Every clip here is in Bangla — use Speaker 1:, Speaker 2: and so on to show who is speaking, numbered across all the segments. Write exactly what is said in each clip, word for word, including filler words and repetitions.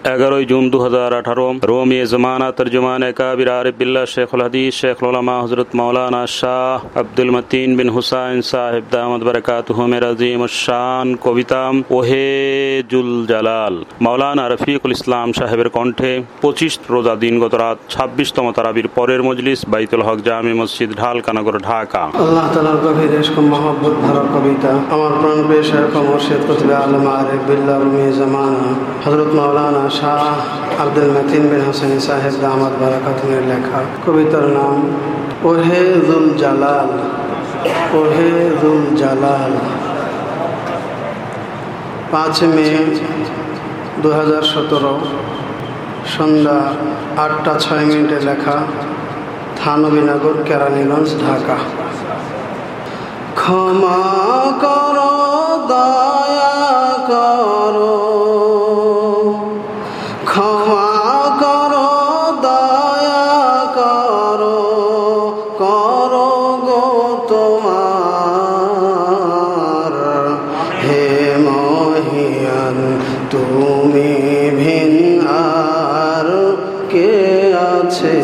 Speaker 1: এগারোই জুন দু হাজার আঠারো রোমি জমানা তর্জমান কাবির আরিফ বিল্লাহ শেখুল হাদিস শেখুল উলামা হযরত মাওলানা শাহ আব্দুল মতিন বিন হুসাইন সাহেব দামাত বারাকাতুহু মের আযীম শান কবিতা ওহে জুল জালাল মাওলানা রফিকুল ইসলাম সাহেবের কণ্ঠে পঁচিশ রোজা দিন গত রাত ছাব্বিশতম তারাবির পরের মজলিস বাইতুল হক জামি মসজিদ ঢালকানগর ঢাকা।
Speaker 2: আল্লাহ তাআলার গভীর ইশক ও মহব্বত ভরা কবিতা। আমার প্রাণপ্রিয় শাইখ ও মুর্শিদ কুতুব আলম আরিফ বিল্লাহ রুমি জামানা হযরত মাওলানা শাহ আব্দুল মতিন বিন হুসাইন সাহেব দামাত বারাকাতুহু লেখা কবিতার নাম ওহে জুল জালাল। ওহে জুল জালাল। পাঁচ মে দু হাজার সতেরো সন্ধ্যা আটটা ছয় মিনিটে লেখা, থানবীনগর, কেরানীগঞ্জ, ঢাকা। ক্ষমা করো, দয়া করো, ক্ষমা করো, দয়া করো, করো গো তোমার হে মহিয়ান তুমি ভিন আর কে আছে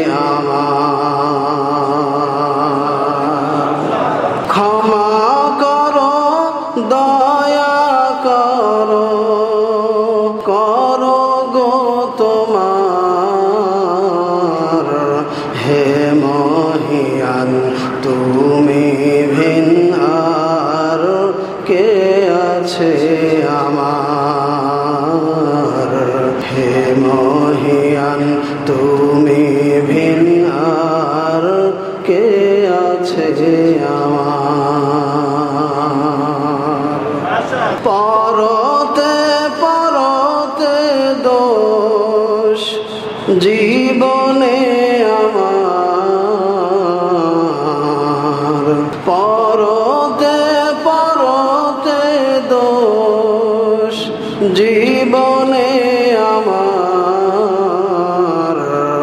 Speaker 2: আমার। ক্ষমা করো, দয়া করো, করো গো তোমার হে মহিয়ান তুমি ভিন আর কে আছে আমার। হে মহিয়ান তুমি ভিন আর কে আছে আমার। পরতে পরতে দোষ জীবনে আমার। পরতে পরতে দোষ জীবনে আমার।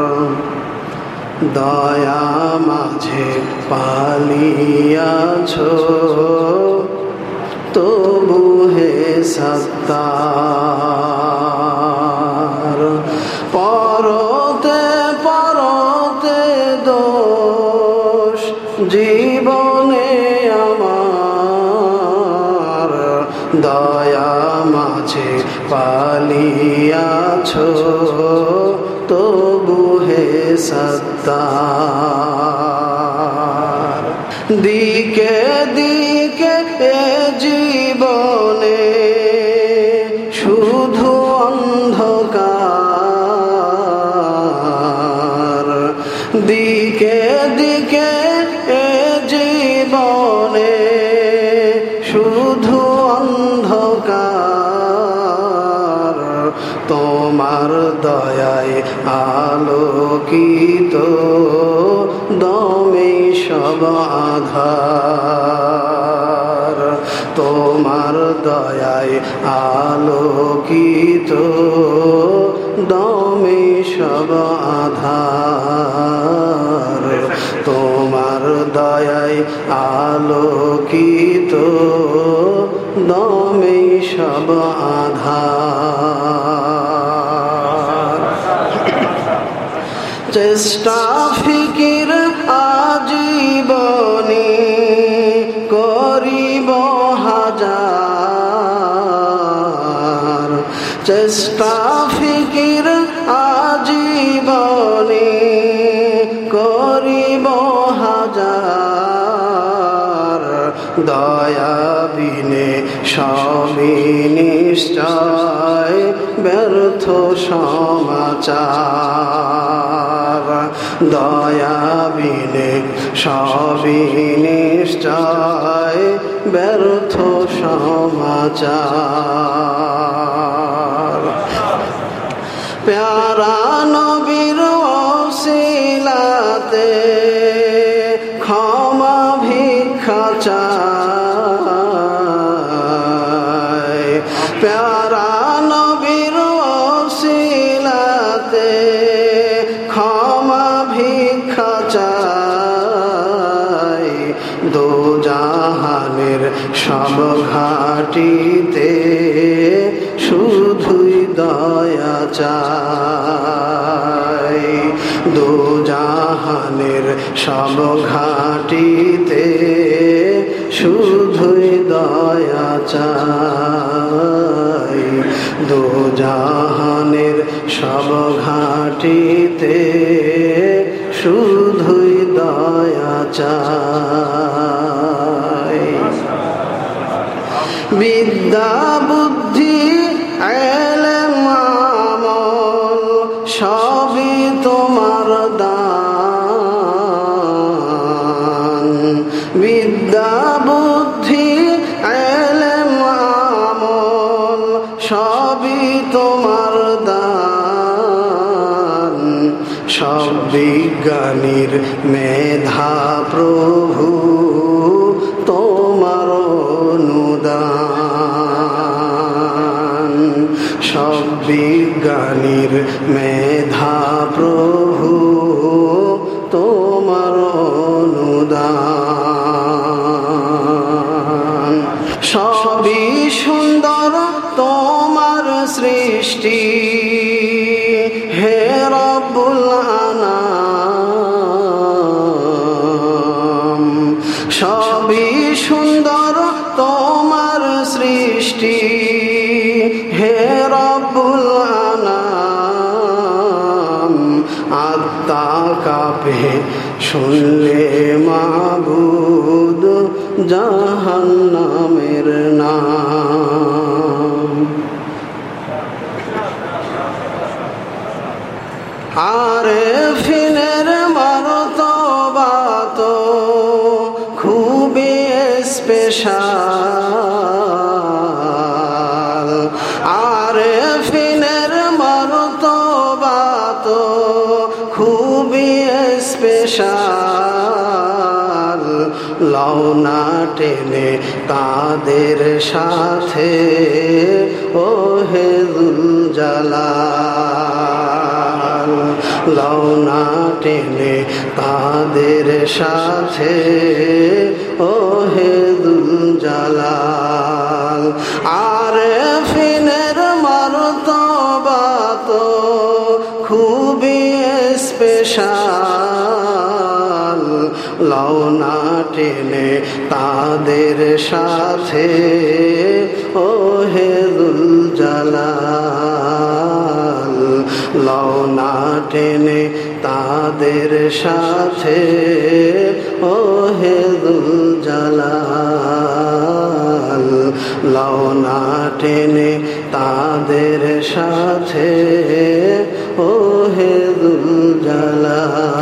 Speaker 2: দয়া মাঝে পালিয়াছ তবু হে সত্তার। পরতে পরতে দোষ জীবনে আমার। দয়া মাঝে পালিয়াছ তবু হে সত্তার। দিকে দিকে এ জীবনে শুধু অন্ধকার। দিকে দিকে এ জীবনে শুধু অন্ধকার। তোমার দয়ায় আলোকিত দমে সব আধার। তোমার দয়ায় আলোকিত দমে সব আধার। তোমার দয়ায় আলোকিত দমে সব আধার। চেষ্টা ফিকির আজীবনী করিব হাজার। চেষ্টা ফিকির আজীবনী করিব হাজার। দয়া বিনে সবই নিশ্চয় ব্যর্থ সমাচার। দয়া বিনে সবই নিশ্চয় ব্যর্থ সমাচার। প্যারা নবীর ওসিলাতে ক্ষমা ভিক্ষা চাই। প্যারা নবীর ওসিলাতে ক্ষমা ভিক্ষা চাই। দো জাহানের সব ঘাটিতে শুধুই দয়া চাই। দু জাহানের সব ঘাটিতে শুধুই দয়া চাই। দু জাহানের সব ঘাটিতে শুধুই দয়া চাই। বিদ্যা বুদ্ধি ইলম আমল সবই তোমার দান। বিদ্যা বুদ্ধি ইলম আমল সবই তোমার দান। সব বিজ্ঞানীর মেধা প্রভু তোমার অনুদান। সব বিজ্ঞানীর মেধা প্রভু তোমার অনুদান। সবই সুন্দর তোমার সৃষ্টি হে রব্বুল আনাম। সবই সুন্দর তোমার সৃষ্টি হে রব্বুল আনাম। আত্মা কাঁপে শুনলে মাবুদ জাহান্নামের নাম। আরেফিনের মর্তবা তো খুবই স্পেশাল। আরেফিনের মর্তবা তো খুবই স্পেশাল। লওনা টেনে তাদের সাথে ও হে যুল জালাল। লওনা টেনে তাদের সাথে ও হে যুল জালাল। আরেফিনের মর্তবা তো খুবই স্পেশাল। লওনা টেনে তাদের সাথে ও হে যুল জালাল। লওনা টেনে তাদের সাথে ও হে যুল জালাল। লওনা টেনে তাদের সাথে ও হে যুল জালাল।